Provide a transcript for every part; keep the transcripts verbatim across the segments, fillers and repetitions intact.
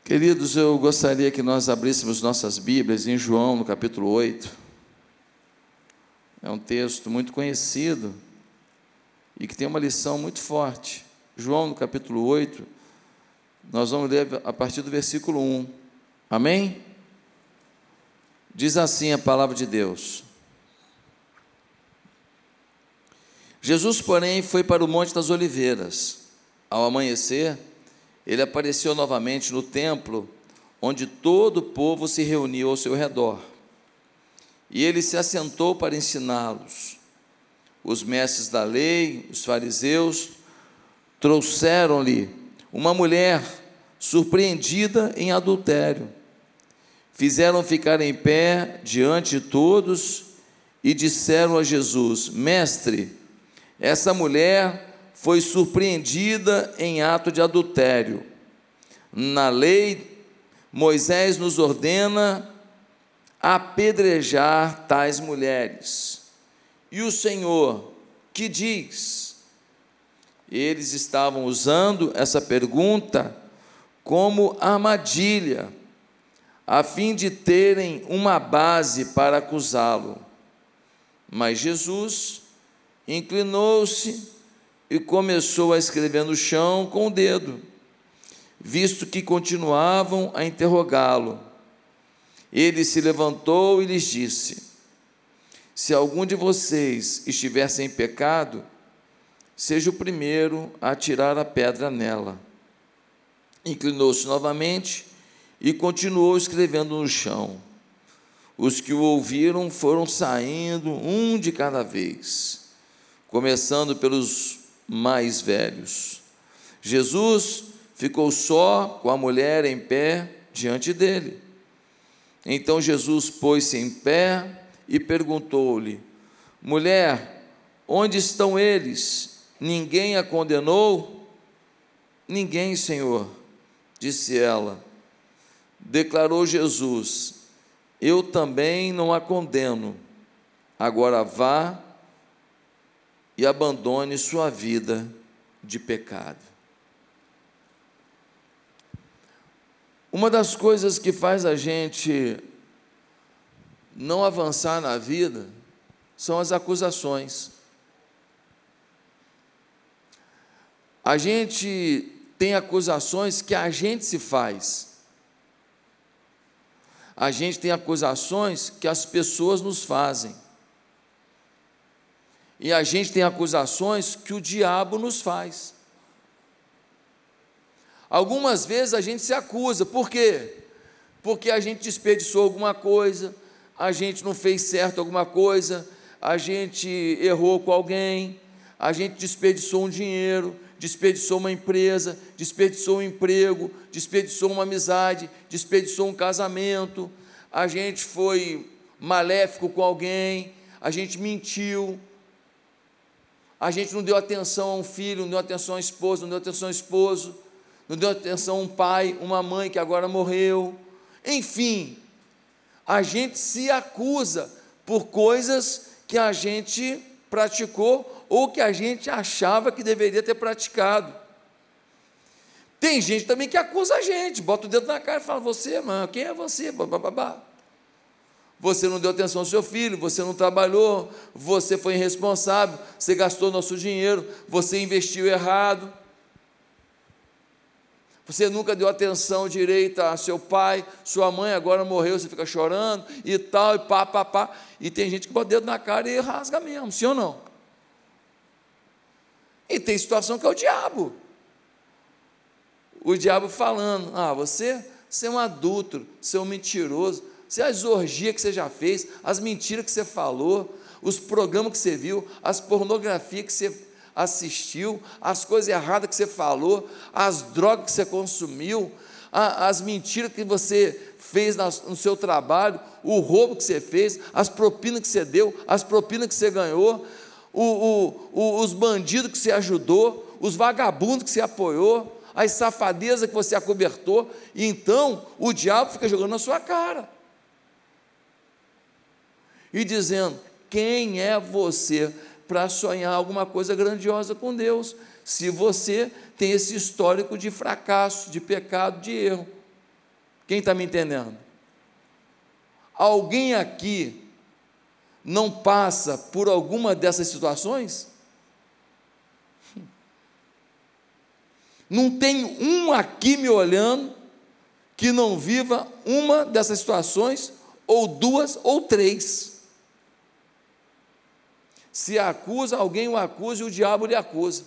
Queridos, eu gostaria que nós abríssemos nossas Bíblias em João, no capítulo oito. É um texto muito conhecido e que tem uma lição muito forte. João, no capítulo oito, nós vamos ler a partir do versículo um. Amém? Diz assim a palavra de Deus. Jesus, porém, foi para o Monte das Oliveiras. Ao amanhecer, ele apareceu novamente no templo, onde todo o povo se reuniu ao seu redor. E ele se assentou para ensiná-los. Os mestres da lei, os fariseus, trouxeram-lhe uma mulher surpreendida em adultério. Fizeram ficar em pé diante de todos e disseram a Jesus: Mestre, essa mulher foi surpreendida em ato de adultério. Na lei, Moisés nos ordena apedrejar tais mulheres. E o Senhor, que diz? Eles estavam usando essa pergunta como armadilha, a fim de terem uma base para acusá-lo. Mas Jesus inclinou-se e começou a escrever no chão com o dedo, visto que continuavam a interrogá-lo. Ele se levantou e lhes disse: Se algum de vocês estiver sem pecado, seja o primeiro a atirar a pedra nela. Inclinou-se novamente e continuou escrevendo no chão. Os que o ouviram foram saindo, um de cada vez, começando pelos mais velhos. Jesus ficou só com a mulher em pé diante dele. Então Jesus pôs-se em pé e perguntou-lhe: Mulher, onde estão eles? Ninguém a condenou? Ninguém, Senhor, disse ela. Declarou Jesus: Eu também não a condeno. Agora vá e abandone sua vida de pecado. Uma das coisas que faz a gente não avançar na vida são as acusações. A gente tem acusações que a gente se faz. A gente tem acusações que as pessoas nos fazem. E a gente tem acusações que o diabo nos faz. Algumas vezes a gente se acusa. Por quê? Porque a gente desperdiçou alguma coisa, a gente não fez certo alguma coisa, a gente errou com alguém, a gente desperdiçou um dinheiro, desperdiçou uma empresa, desperdiçou um emprego, desperdiçou uma amizade, desperdiçou um casamento, a gente foi maléfico com alguém, a gente mentiu, a gente não deu atenção a um filho, não deu atenção à esposa, não deu atenção ao esposo, não deu atenção a um pai, uma mãe que agora morreu. Enfim, a gente se acusa por coisas que a gente praticou ou que a gente achava que deveria ter praticado. Tem gente também que acusa a gente, bota o dedo na cara e fala: Você, mano, quem é você? Bababá. Você não deu atenção ao seu filho, você não trabalhou, você foi irresponsável, você gastou nosso dinheiro, você investiu errado, você nunca deu atenção direita a seu pai, sua mãe agora morreu, você fica chorando e tal, e pá, pá, pá. E tem gente que bota o dedo na cara e rasga mesmo, sim ou não? E tem situação que é o diabo. O diabo falando: Ah, você, você é um adúltero, você é um mentiroso, você é as orgias que você já fez, as mentiras que você falou, os programas que você viu, as pornografias que você assistiu, as coisas erradas que você falou, as drogas que você consumiu, a, as mentiras que você fez no seu trabalho, o roubo que você fez, as propinas que você deu, as propinas que você ganhou, o, o, o, os bandidos que você ajudou, os vagabundos que você apoiou, as safadezas que você acobertou. E então o diabo fica jogando na sua cara e dizendo: quem é você para sonhar alguma coisa grandiosa com Deus, se você tem esse histórico de fracasso, de pecado, de erro? Quem está me entendendo? Alguém aqui não passa por alguma dessas situações? Não tem um aqui me olhando que não viva uma dessas situações, ou duas, ou três. Se acusa, alguém o acusa e o diabo lhe acusa.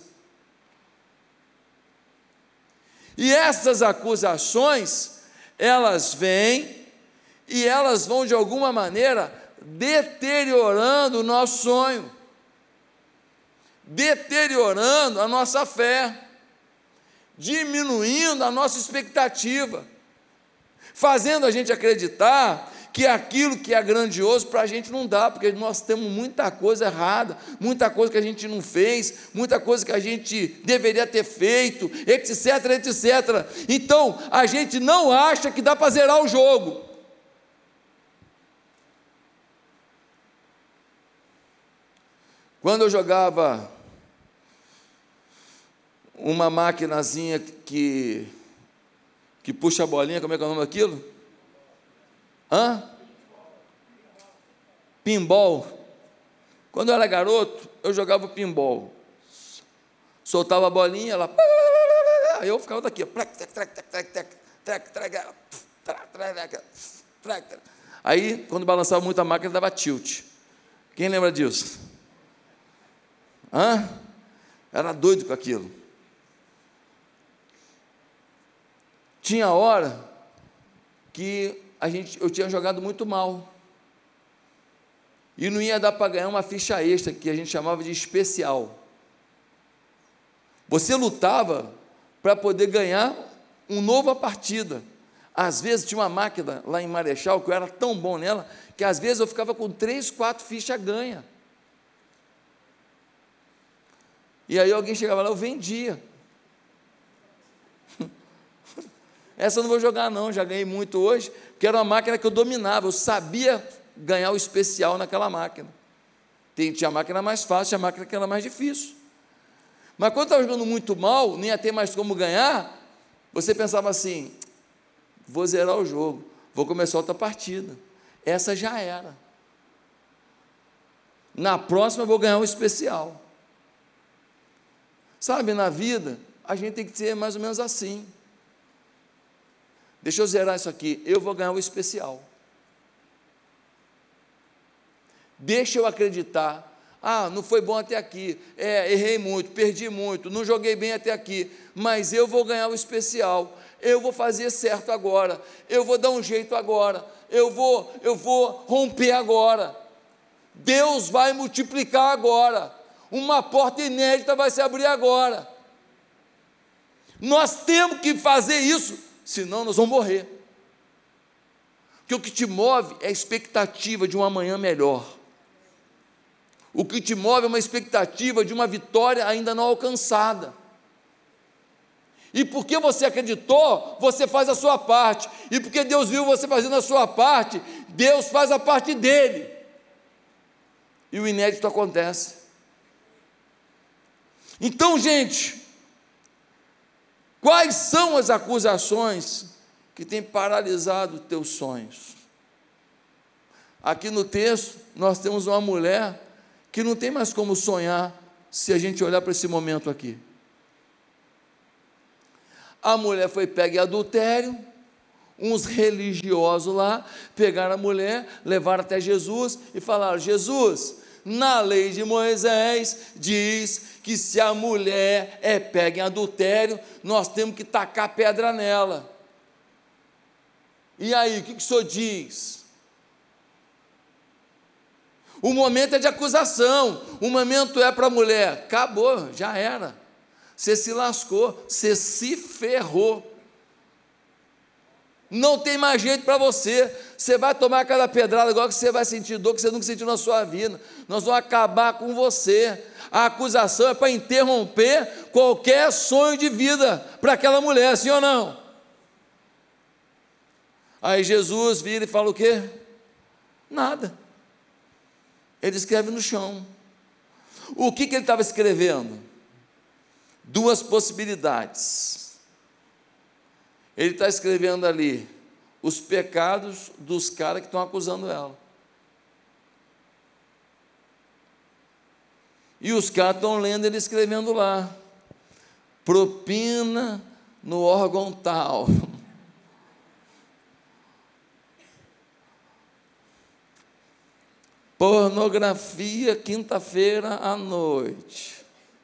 E essas acusações, elas vêm e elas vão de alguma maneira deteriorando o nosso sonho, deteriorando a nossa fé, diminuindo a nossa expectativa, fazendo a gente acreditar que aquilo que é grandioso para a gente não dá, porque nós temos muita coisa errada, muita coisa que a gente não fez, muita coisa que a gente deveria ter feito, etc, etcétera. Então, a gente não acha que dá para zerar o jogo. Quando eu jogava uma maquinazinha que, que puxa a bolinha, como é que é o nome daquilo? Hã? Pinball. Quando eu era garoto, eu jogava pinball. Soltava a bolinha, ela... Aí eu ficava daqui. Aí, quando balançava muito a máquina, dava tilt. Quem lembra disso? Hã? Era doido com aquilo. Tinha hora que a gente, eu tinha jogado muito mal. E não ia dar para ganhar uma ficha extra, que a gente chamava de especial. Você lutava para poder ganhar uma nova partida. Às vezes tinha uma máquina lá em Marechal, que eu era tão bom nela, que às vezes eu ficava com três, quatro fichas ganha. E aí alguém chegava lá, eu vendia. Essa eu não vou jogar não, já ganhei muito hoje, porque era uma máquina que eu dominava, eu sabia ganhar o especial naquela máquina. Tinha máquina mais fácil, tinha máquina que era mais difícil. Mas quando estava jogando muito mal, nem ia ter mais como ganhar, você pensava assim, vou zerar o jogo, vou começar outra partida. Essa já era. Na próxima eu vou ganhar o especial. Sabe, na vida, a gente tem que ser mais ou menos assim. Deixa eu zerar isso aqui, eu vou ganhar o especial. Deixa eu acreditar, ah, não foi bom até aqui, é, errei muito, perdi muito, não joguei bem até aqui, mas eu vou ganhar o especial, eu vou fazer certo agora, eu vou dar um jeito agora, eu vou, eu vou romper agora, Deus vai multiplicar agora, uma porta inédita vai se abrir agora. Nós temos que fazer isso, senão nós vamos morrer. Porque o que te move é a expectativa de um amanhã melhor. O que te move é uma expectativa de uma vitória ainda não alcançada. E porque você acreditou, você faz a sua parte. E porque Deus viu você fazendo a sua parte, Deus faz a parte dele. E o inédito acontece. Então, gente, quais são as acusações que têm paralisado os teus sonhos? Aqui no texto, nós temos uma mulher que não tem mais como sonhar se a gente olhar para esse momento aqui. A mulher foi pega em adultério, uns religiosos lá pegaram a mulher, levaram até Jesus e falaram: Jesus, na lei de Moisés diz que se a mulher é pega em adultério, nós temos que tacar pedra nela. E aí, o que, que o senhor diz? O momento é de acusação, o momento é para a mulher, acabou, já era, você se lascou, você se ferrou, não tem mais jeito para você, você vai tomar cada pedrada agora que você vai sentir dor que você nunca sentiu na sua vida, nós vamos acabar com você. A acusação é para interromper qualquer sonho de vida para aquela mulher, sim ou não? Aí Jesus vira e fala o quê? Nada. Ele escreve no chão. O que, que ele estava escrevendo? Duas possibilidades. Ele está escrevendo ali os pecados dos caras que estão acusando ela. E os caras estão lendo ele escrevendo lá: propina no órgão tal. Pornografia, quinta-feira à noite.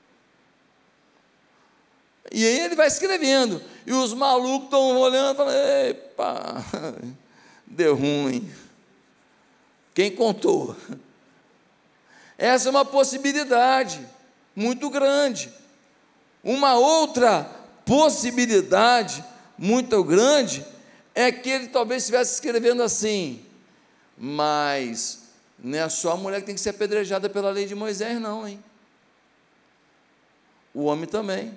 E aí ele vai escrevendo, e os malucos estão olhando e falando: epa, deu ruim. Quem contou? Essa é uma possibilidade muito grande. Uma outra possibilidade muito grande é que ele talvez estivesse escrevendo assim: mas não é só a mulher que tem que ser apedrejada pela lei de Moisés, não, hein? O homem também.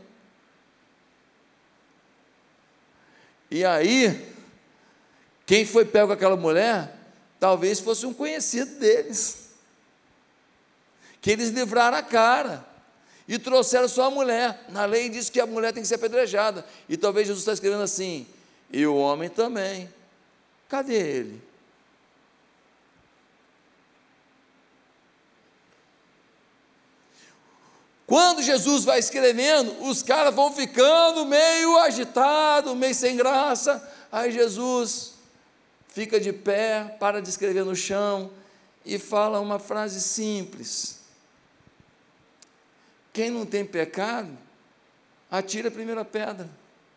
E aí, quem foi pego com aquela mulher, talvez fosse um conhecido deles, que eles livraram a cara e trouxeram só a mulher. Na lei diz que a mulher tem que ser apedrejada, e talvez Jesus está escrevendo assim: e o homem também. Cadê ele? Quando Jesus vai escrevendo, os caras vão ficando meio agitados, meio sem graça. Aí Jesus fica de pé, para de escrever no chão e fala uma frase simples: quem não tem pecado, atira a primeira pedra.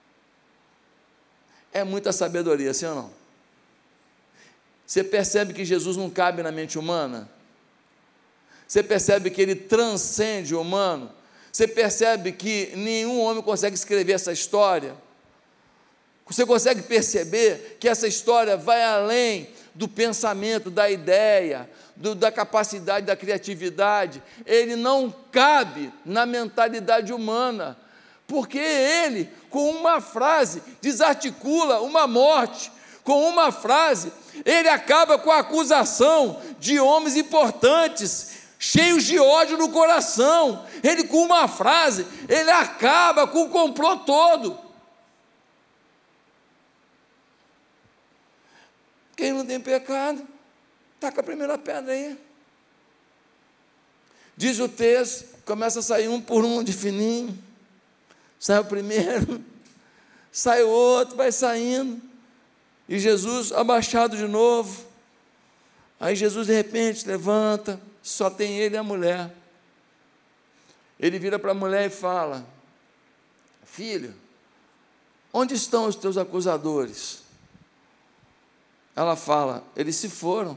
É muita sabedoria, sim ou não? Você percebe que Jesus não cabe na mente humana? Você percebe que ele transcende o humano? Você percebe que nenhum homem consegue escrever essa história? Você consegue perceber que essa história vai além do pensamento, da ideia, do, da capacidade, da criatividade? Ele não cabe na mentalidade humana, porque ele, com uma frase, desarticula uma morte. Com uma frase, ele acaba com a acusação de homens importantes, cheios de ódio no coração. Ele, com uma frase, ele acaba com o complô todo. Quem não tem pecado, taca a primeira pedra aí. Diz o texto, começa a sair um por um de fininho. Sai o primeiro, sai o outro, vai saindo. E Jesus abaixado de novo. Aí Jesus de repente levanta, só tem ele e a mulher. Ele vira para a mulher e fala: filha, onde estão os teus acusadores? Ela fala: eles se foram.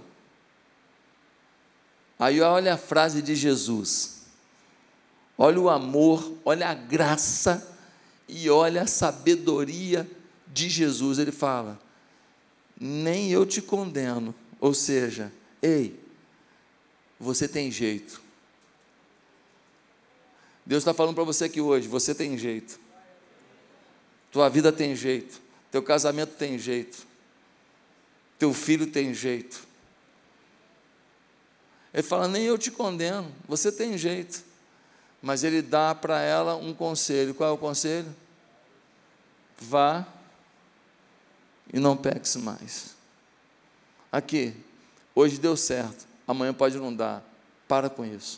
Aí olha a frase de Jesus, olha o amor, olha a graça e olha a sabedoria de Jesus. Ele fala: nem eu te condeno. Ou seja, ei, você tem jeito. Deus está falando para você aqui hoje: você tem jeito, tua vida tem jeito, teu casamento tem jeito, teu filho tem jeito. Ele fala: nem eu te condeno, você tem jeito. Mas ele dá para ela um conselho. Qual é o conselho? Vá e não peques mais. Aqui, hoje deu certo, amanhã pode não dar. Para com isso.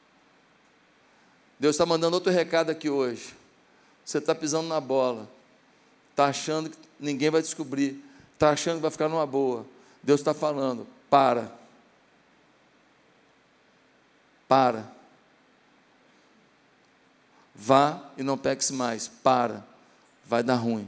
Deus está mandando outro recado aqui hoje. Você está pisando na bola, está achando que ninguém vai descobrir, está achando que vai ficar numa boa. Deus está falando: para. Para. Vá e não peques mais. Para. Vai dar ruim.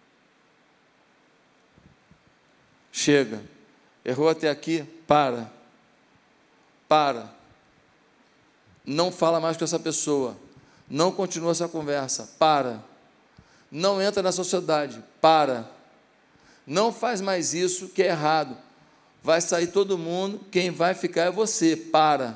Chega. Errou até aqui? Para. Para. Não fala mais com essa pessoa. Não continua essa conversa. Para. Não entra na sociedade. Para. Não faz mais isso que é errado. Vai sair todo mundo, quem vai ficar é você. Para.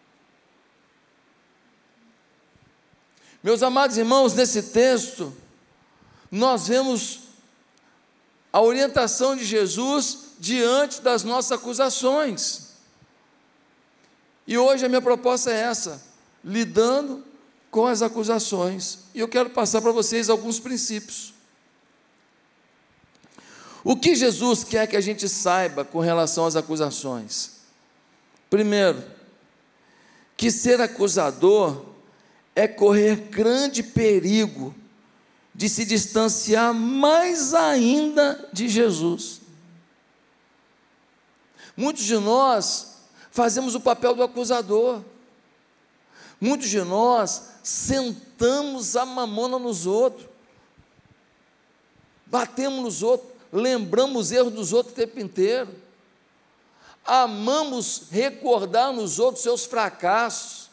Meus amados irmãos, nesse texto, nós vemos a orientação de Jesus diante das nossas acusações. E hoje a minha proposta é essa: lidando com as acusações. E eu quero passar para vocês alguns princípios. O que Jesus quer que a gente saiba com relação às acusações? Primeiro, que ser acusador é correr grande perigo de se distanciar mais ainda de Jesus. Muitos de nós fazemos o papel do acusador. Muitos de nós sentamos a mamona nos outros, batemos nos outros, lembramos os erros dos outros o tempo inteiro, amamos recordar nos outros seus fracassos,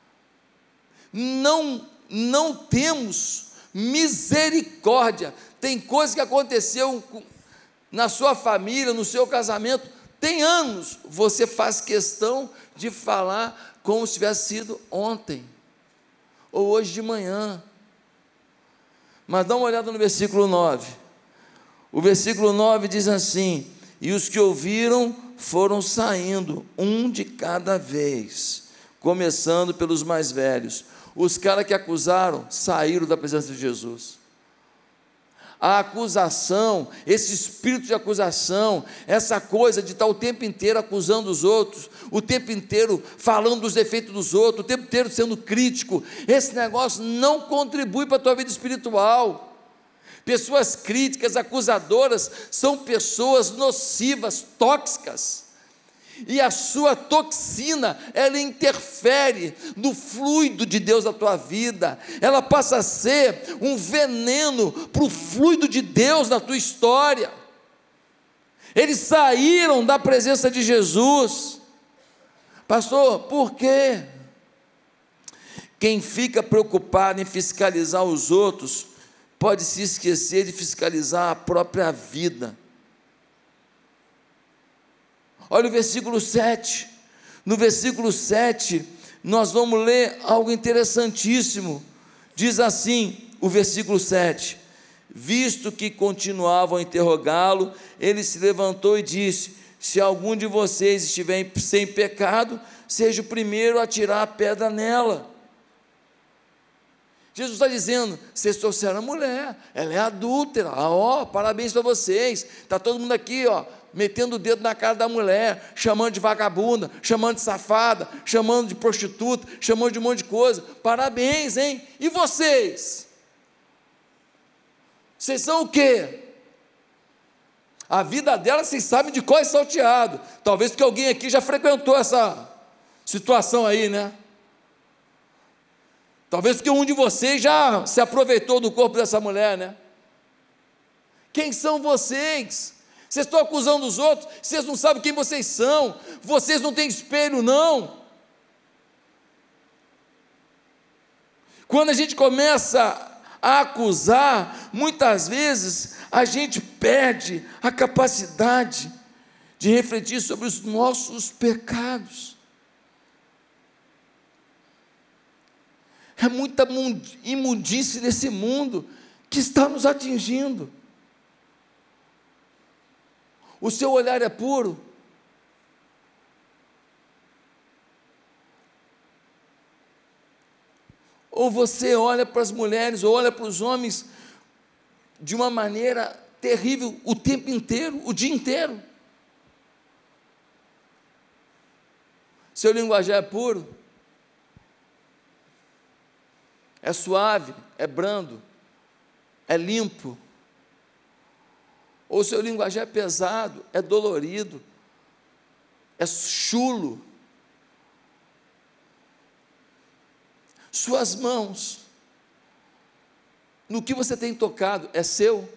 não, não temos misericórdia. Tem coisa que aconteceu na sua família, no seu casamento, tem anos, você faz questão de falar como se tivesse sido ontem, ou hoje de manhã. Mas dá uma olhada no versículo nove, o versículo nove diz assim: e os que ouviram foram saindo, um de cada vez, começando pelos mais velhos. Os caras que acusaram saíram da presença de Jesus. A acusação, esse espírito de acusação, essa coisa de estar o tempo inteiro acusando os outros, o tempo inteiro falando dos defeitos dos outros, o tempo inteiro sendo crítico, esse negócio não contribui para a tua vida espiritual. Pessoas críticas, acusadoras, são pessoas nocivas, tóxicas, e a sua toxina, ela interfere no fluido de Deus na tua vida, ela passa a ser um veneno para o fluido de Deus na tua história. Eles saíram da presença de Jesus. Pastor, por quê? Quem fica preocupado em fiscalizar os outros, pode se esquecer de fiscalizar a própria vida. Olha o versículo sete, no versículo sete, nós vamos ler algo interessantíssimo. Diz assim, o versículo sete: visto que continuavam a interrogá-lo, ele se levantou e disse: se algum de vocês estiver sem pecado, seja o primeiro a tirar a pedra nela. Jesus está dizendo: vocês trouxeram a mulher, ela é adúltera, ah, ó, parabéns para vocês, está todo mundo aqui, ó, metendo o dedo na cara da mulher, chamando de vagabunda, chamando de safada, chamando de prostituta, chamando de um monte de coisa, parabéns, hein? E vocês? Vocês são o quê? A vida dela, vocês sabem de qual é salteado, talvez porque alguém aqui já frequentou essa situação aí, né? Talvez porque um de vocês já se aproveitou do corpo dessa mulher, né? Quem são vocês? Vocês estão acusando os outros, vocês não sabem quem vocês são, vocês não têm espelho, não. Quando a gente começa a acusar, muitas vezes a gente perde a capacidade de refletir sobre os nossos pecados. É muita imundície nesse mundo que está nos atingindo. O seu olhar é puro? Ou você olha para as mulheres, ou olha para os homens de uma maneira terrível o tempo inteiro, o dia inteiro? Seu linguajar é puro? É suave, é brando, é limpo? Ou seu linguajar é pesado, é dolorido, é chulo? Suas mãos, no que você tem tocado, é seu?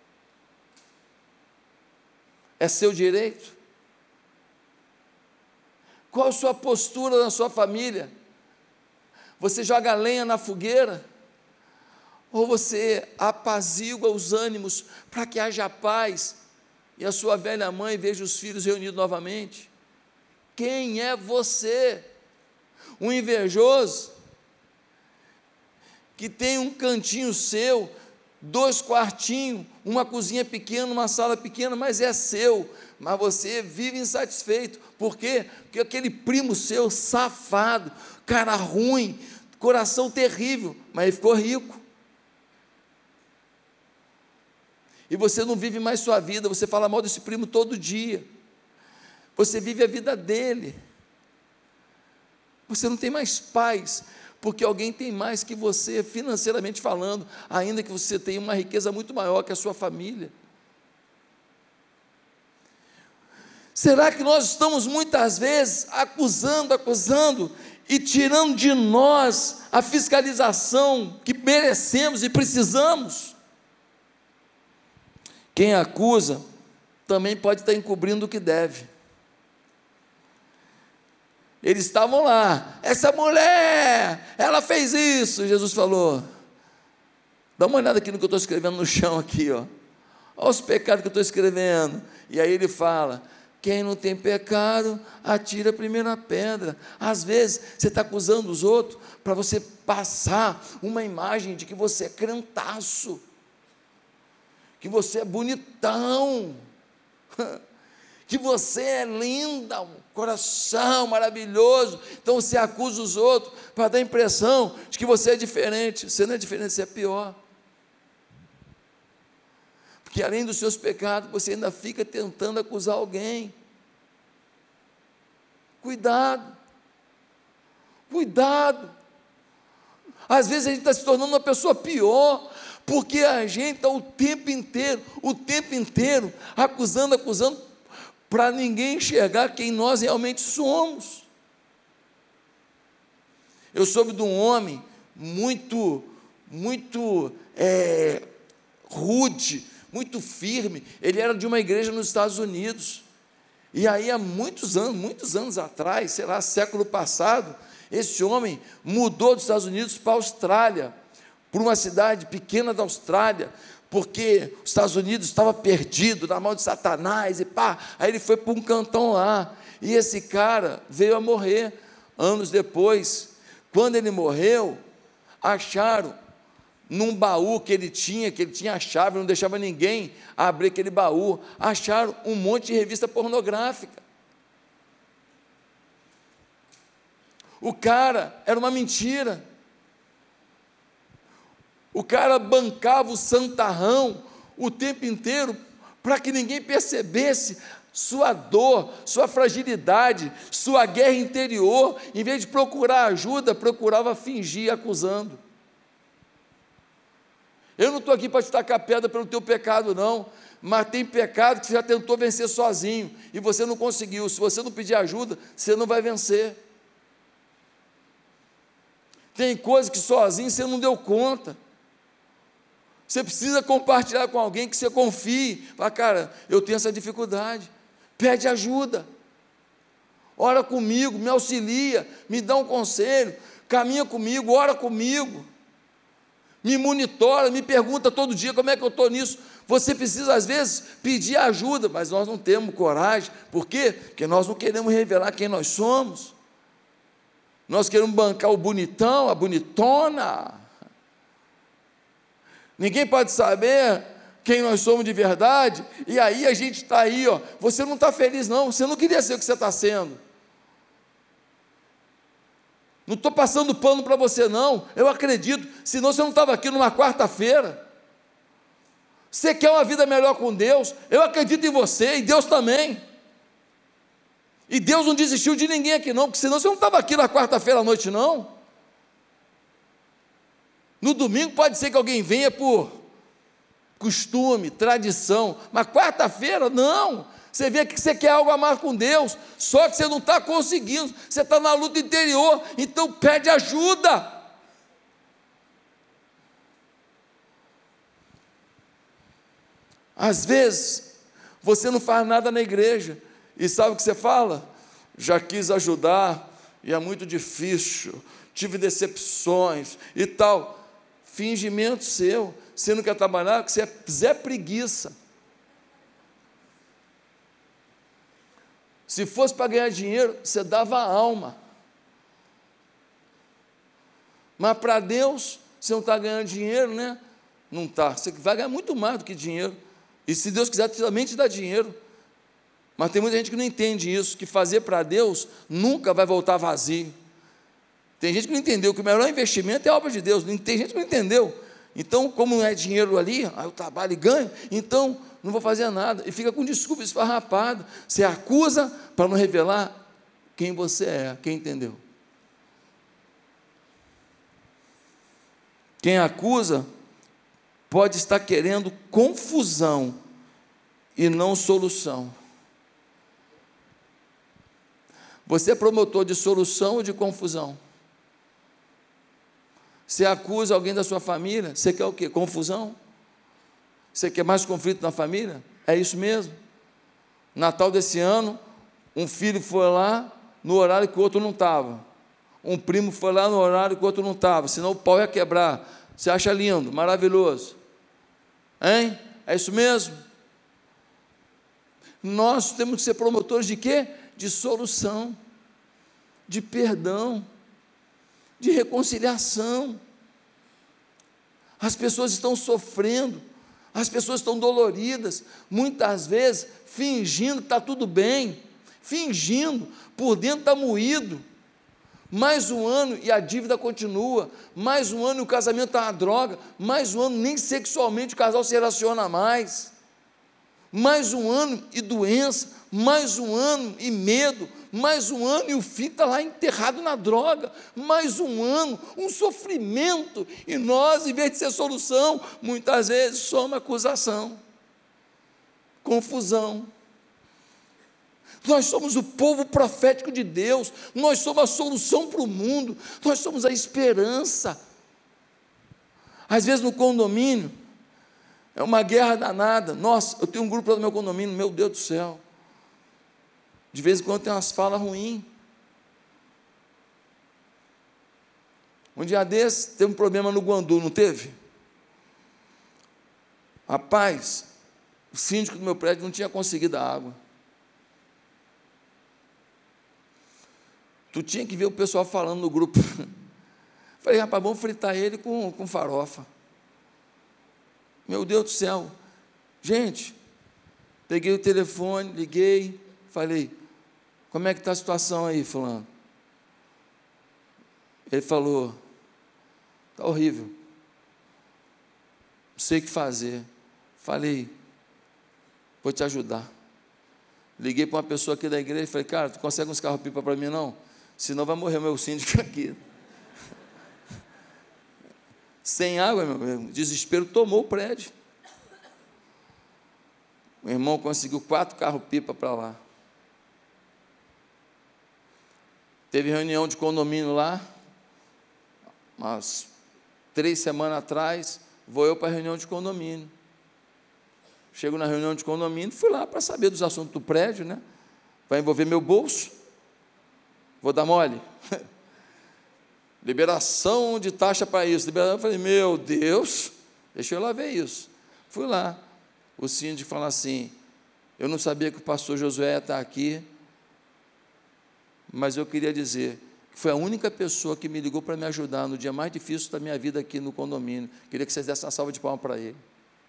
É seu direito? Qual a sua postura na sua família? Você joga lenha na fogueira? Ou você apazigua os ânimos para que haja paz e a sua velha mãe veja os filhos reunidos novamente? Quem é você? Um invejoso que tem um cantinho seu, dois quartinhos, uma cozinha pequena, uma sala pequena, mas é seu, mas você vive insatisfeito. Por quê? Porque aquele primo seu, safado, cara ruim, coração terrível, mas ele ficou rico. e você não vive mais sua vida, você fala mal desse primo todo dia, você vive a vida dele, você não tem mais paz, porque alguém tem mais que você, financeiramente falando, ainda que você tenha uma riqueza muito maior que a sua família. Será que nós estamos muitas vezes acusando, acusando e tirando de nós a fiscalização que merecemos e precisamos? Quem acusa também pode estar encobrindo o que deve. Eles estavam lá, essa mulher, ela fez isso. Jesus falou: dá uma olhada aqui no que eu estou escrevendo no chão aqui, ó. Olha os pecados que eu estou escrevendo. E aí ele fala: quem não tem pecado, atira a primeira pedra. Às vezes, você está acusando os outros para você passar uma imagem de que você é crentaço, que você é bonitão, que você é linda, um coração maravilhoso. Então você acusa os outros para dar a impressão de que você é diferente. Você não é diferente, você é pior. Porque além dos seus pecados, você ainda fica tentando acusar alguém. Cuidado, cuidado. Às vezes a gente está se tornando uma pessoa pior, porque a gente está o tempo inteiro, o tempo inteiro, acusando, acusando, para ninguém enxergar quem nós realmente somos. Eu soube de um homem muito, muito é, rude, muito firme. Ele era de uma igreja nos Estados Unidos, e aí há muitos anos, muitos anos atrás, sei lá, século passado, esse homem mudou dos Estados Unidos para a Austrália, para uma cidade pequena da Austrália, porque os Estados Unidos estava perdido na mão de Satanás, e pá, aí ele foi para um cantão lá, e esse cara veio a morrer, anos depois. Quando ele morreu, acharam num baú que ele tinha, que ele tinha a chave, não deixava ninguém abrir aquele baú, acharam um monte de revista pornográfica. O cara era uma mentira, o cara bancava o santarrão o tempo inteiro, para que ninguém percebesse sua dor, sua fragilidade, sua guerra interior. Em vez de procurar ajuda, procurava fingir, acusando. Eu não estou aqui para te tacar pedra pelo teu pecado, não, mas tem pecado que você já tentou vencer sozinho, e você não conseguiu. Se você não pedir ajuda, você não vai vencer. Tem coisas que sozinho você não deu conta. Você precisa compartilhar com alguém que você confie. Fala: cara, eu tenho essa dificuldade. Pede ajuda. Ora comigo, me auxilia, me dá um conselho, caminha comigo, ora comigo, me monitora, me pergunta todo dia como é que eu estou nisso. Você precisa, às vezes, pedir ajuda, mas nós não temos coragem. Por quê? Porque nós não queremos revelar quem nós somos. Nós queremos bancar o bonitão, a bonitona. Ninguém pode saber quem nós somos de verdade, e aí a gente está aí, ó, você não está feliz não, você não queria ser o que você está sendo. Não estou passando pano para você não, eu acredito, senão você não estava aqui numa quarta-feira. Você quer uma vida melhor com Deus, eu acredito em você, e Deus também. E Deus não desistiu de ninguém aqui não, porque senão você não estava aqui na quarta-feira à noite não. No domingo pode ser que alguém venha por costume, tradição, mas quarta-feira não. Você vê que você quer algo a mais com Deus, só que você não está conseguindo, você está na luta interior, então pede ajuda. Às vezes você não faz nada na igreja, e sabe o que você fala? Já quis ajudar, e é muito difícil, tive decepções e tal. Fingimento seu, você não quer trabalhar, porque você é Zé Preguiça. Se fosse para ganhar dinheiro, você dava a alma. Mas para Deus, você não está ganhando dinheiro, né? Não está. Você vai ganhar muito mais do que dinheiro. E se Deus quiser, também te dá dinheiro. Mas tem muita gente que não entende isso, que fazer para Deus nunca vai voltar vazio. Tem gente que não entendeu que o melhor investimento é a obra de Deus. Tem gente que não entendeu Então, como não é dinheiro ali, aí eu trabalho e ganho, então não vou fazer nada. E fica com desculpa esfarrapada. Você acusa para não revelar quem você é. Quem entendeu? Quem acusa pode estar querendo confusão e não solução. Você é promotor de solução ou de confusão? Você acusa alguém da sua família, você quer o quê? Confusão? Você quer mais conflito na família? É isso mesmo. Natal desse ano, um filho foi lá no horário que o outro não estava. Um primo foi lá no horário que o outro não estava, senão o pau ia quebrar. Você acha lindo, maravilhoso. Hein? É isso mesmo? Nós temos que ser promotores de quê? De solução, de perdão, de reconciliação. As pessoas estão sofrendo, as pessoas estão doloridas, muitas vezes fingindo que está tudo bem, fingindo, por dentro está moído. Mais um ano e a dívida continua, mais um ano e o casamento está uma droga, mais um ano nem sexualmente o casal se relaciona mais, mais um ano e doença, mais um ano e medo, mais um ano e o filho está lá enterrado na droga, mais um ano, um sofrimento, e nós, em vez de ser solução, muitas vezes somos acusação, confusão. Nós somos o povo profético de Deus, nós somos a solução para o mundo, nós somos a esperança. Às vezes no condomínio, é uma guerra danada. Nossa, eu tenho um grupo lá no meu condomínio, meu Deus do céu, de vez em quando tem umas falas ruins. Um dia desses, teve um problema no Guandu, não teve? Rapaz, o síndico do meu prédio não tinha conseguido a água. Tu tinha que ver o pessoal falando no grupo. Falei, rapaz, vamos fritar ele com, com farofa. Meu Deus do céu. Gente, peguei o telefone, liguei, falei, como é que está a situação aí, fulano? Ele falou, está horrível, não sei o que fazer. Falei, vou te ajudar. Liguei para uma pessoa aqui da igreja e falei, cara, tu consegue uns carros-pipa para mim não? Senão vai morrer o meu síndico aqui. Sem água, meu irmão, desespero tomou o prédio. O irmão conseguiu quatro carros-pipa para lá. Teve reunião de condomínio lá, umas três semanas atrás, vou eu para a reunião de condomínio. Chego na reunião de condomínio, fui lá para saber dos assuntos do prédio, né? Vai envolver meu bolso, vou dar mole. Liberação de taxa para isso. Liberação, eu falei, meu Deus, deixa eu lá ver isso. Fui lá, o síndico falou assim, eu não sabia que o pastor Josué está aqui, mas eu queria dizer que foi a única pessoa que me ligou para me ajudar no dia mais difícil da minha vida aqui no condomínio. Queria que vocês dessem uma salva de palmas para ele.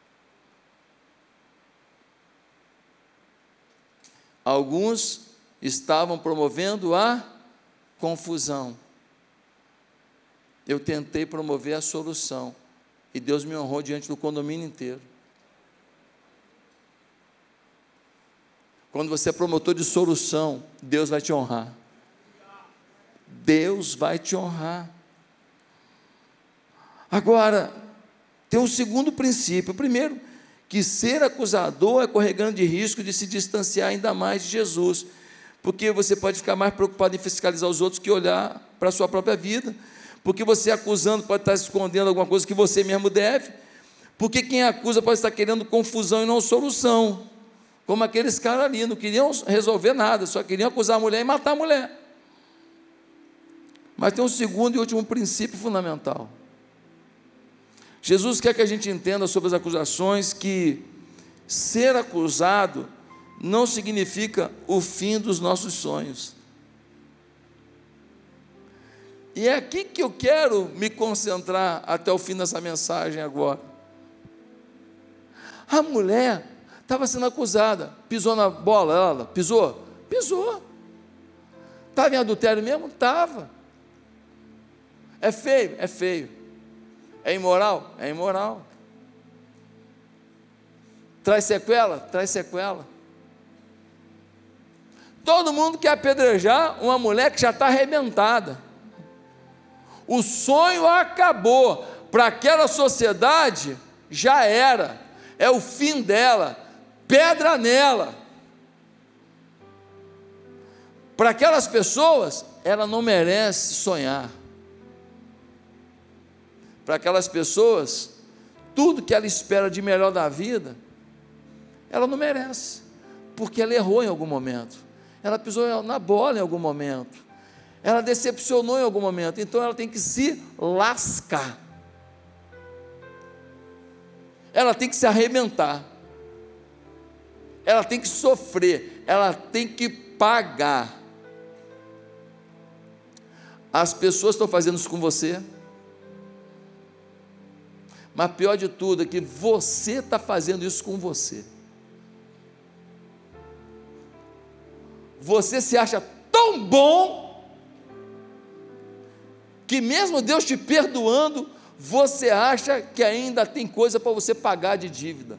Alguns estavam promovendo a confusão. Eu tentei promover a solução e Deus me honrou diante do condomínio inteiro. Quando você é promotor de solução, Deus vai te honrar. Deus vai te honrar. Agora, tem um segundo princípio. Primeiro, que ser acusador é correr grande risco de se distanciar ainda mais de Jesus, porque você pode ficar mais preocupado em fiscalizar os outros que olhar para a sua própria vida, porque você acusando pode estar escondendo alguma coisa que você mesmo deve, porque quem acusa pode estar querendo confusão e não solução, como aqueles caras ali, não queriam resolver nada, só queriam acusar a mulher e matar a mulher. Mas tem um segundo e último princípio fundamental. Jesus quer que a gente entenda sobre as acusações que ser acusado não significa o fim dos nossos sonhos. E é aqui que eu quero me concentrar até o fim dessa mensagem agora. A mulher estava sendo acusada, pisou na bola, ela pisou? Pisou. Estava em adultério mesmo? Estava. É feio? É feio. É imoral? É imoral. Traz sequela? Traz sequela. Todo mundo quer apedrejar uma mulher que já está arrebentada. O sonho acabou. Para aquela sociedade, já era. É o fim dela. Pedra nela. Para aquelas pessoas, ela não merece sonhar. Para aquelas pessoas, tudo que ela espera de melhor da vida, ela não merece, porque ela errou em algum momento, ela pisou na bola em algum momento, ela decepcionou em algum momento, então ela tem que se lascar, ela tem que se arrebentar, ela tem que sofrer, ela tem que pagar. As pessoas estão fazendo isso com você, mas pior de tudo é que você está fazendo isso com você. Você se acha tão bom, que mesmo Deus te perdoando, você acha que ainda tem coisa para você pagar de dívida.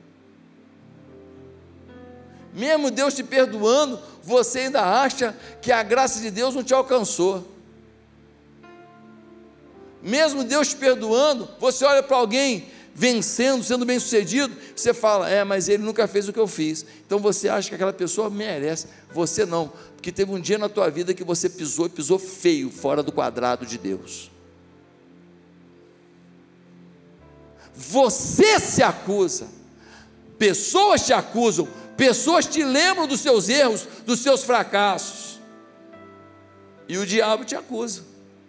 Mesmo Deus te perdoando, você ainda acha que a graça de Deus não te alcançou. Mesmo Deus te perdoando, você olha para alguém vencendo, sendo bem sucedido, você fala, é, mas ele nunca fez o que eu fiz, então você acha que aquela pessoa merece, você não, porque teve um dia na tua vida que você pisou, e pisou feio, fora do quadrado de Deus. Você se acusa, pessoas te acusam, pessoas te lembram dos seus erros, dos seus fracassos, e o diabo te acusa.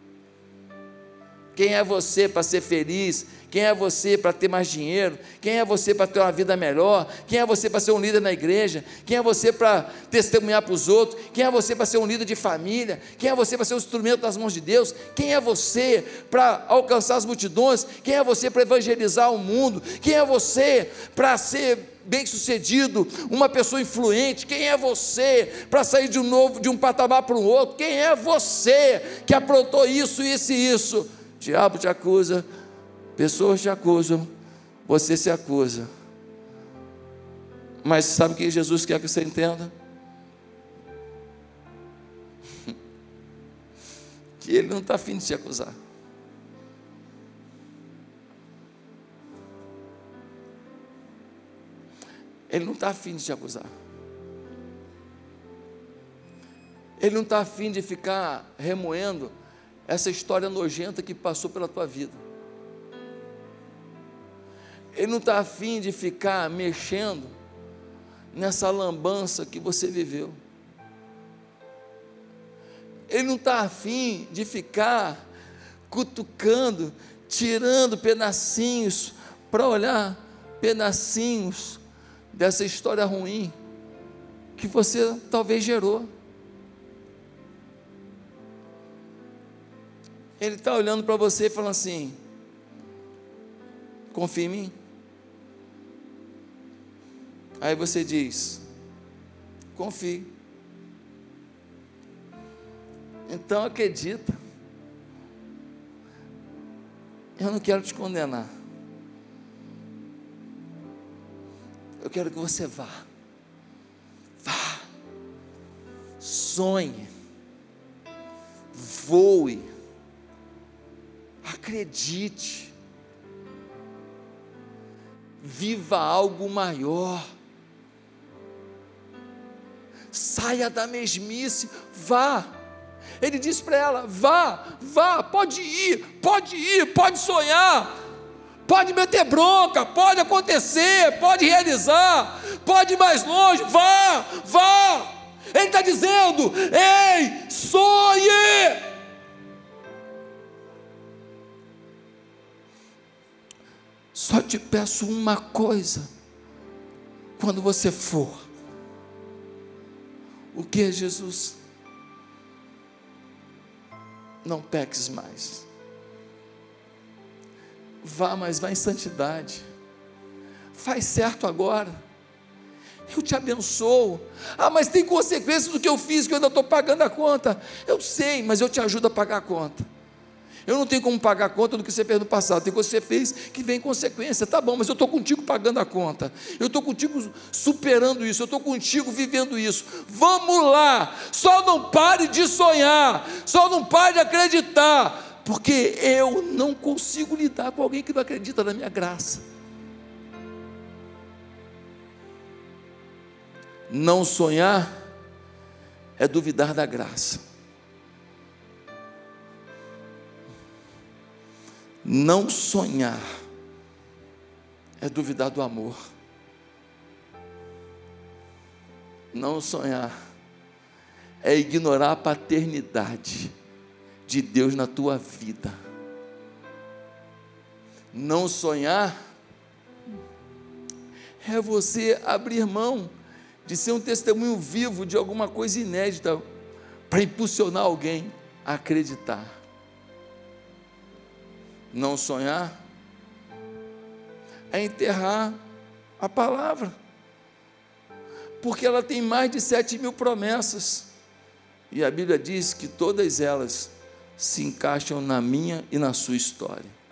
Quem é você para ser feliz? Quem é você para ter mais dinheiro? Quem é você para ter uma vida melhor? Quem é você para ser um líder na igreja? Quem é você para testemunhar para os outros? Quem é você para ser um líder de família? Quem é você para ser um instrumento das mãos de Deus? Quem é você para alcançar as multidões? Quem é você para evangelizar o mundo? Quem é você para ser bem-sucedido, uma pessoa influente? Quem é você para sair de um novo, de um patamar para o outro? Quem é você que aprontou isso, isso e isso? O diabo te acusa, pessoas te acusam, você se acusa, mas sabe o que Jesus quer que você entenda? Que Ele não está afim de te acusar. Ele não está afim de te acusar. Ele não está afim de ficar remoendo essa história nojenta que passou pela tua vida. Ele não está afim de ficar mexendo nessa lambança que você viveu. Ele não está afim de ficar cutucando, tirando pedacinhos, para olhar pedacinhos dessa história ruim que você talvez gerou. Ele está olhando para você e falando assim, confia em mim? Aí você diz, confie. Então acredita. Eu não quero te condenar. Eu quero que você vá. Vá. Sonhe. Voe. Acredite, viva algo maior, saia da mesmice, vá. Ele disse para ela, vá, vá, pode ir, pode ir, pode sonhar, pode meter bronca, pode acontecer, pode realizar, pode ir mais longe, vá, vá. Ele está dizendo, ei, sonhe. Só te peço uma coisa, quando você for. O que é, Jesus? Não peques mais. Vá, mas vá em santidade. Faz certo agora. Eu te abençoo. Ah, mas tem consequências do que eu fiz, que eu ainda estou pagando a conta. Eu sei, mas eu te ajudo a pagar a conta. Eu não tenho como pagar a conta do que você fez no passado, tem coisa que você fez que vem consequência, tá bom, mas eu estou contigo pagando a conta, eu estou contigo superando isso, eu estou contigo vivendo isso, vamos lá, só não pare de sonhar, só não pare de acreditar, porque eu não consigo lidar com alguém que não acredita na minha graça. Não sonhar é duvidar da graça. Não sonhar é duvidar do amor. Não sonhar é ignorar a paternidade de Deus na tua vida. Não sonhar é você abrir mão de ser um testemunho vivo de alguma coisa inédita para impulsionar alguém a acreditar. Não sonhar é enterrar a palavra, porque ela tem mais de sete mil promessas, e a Bíblia diz que todas elas se encaixam na minha e na sua história.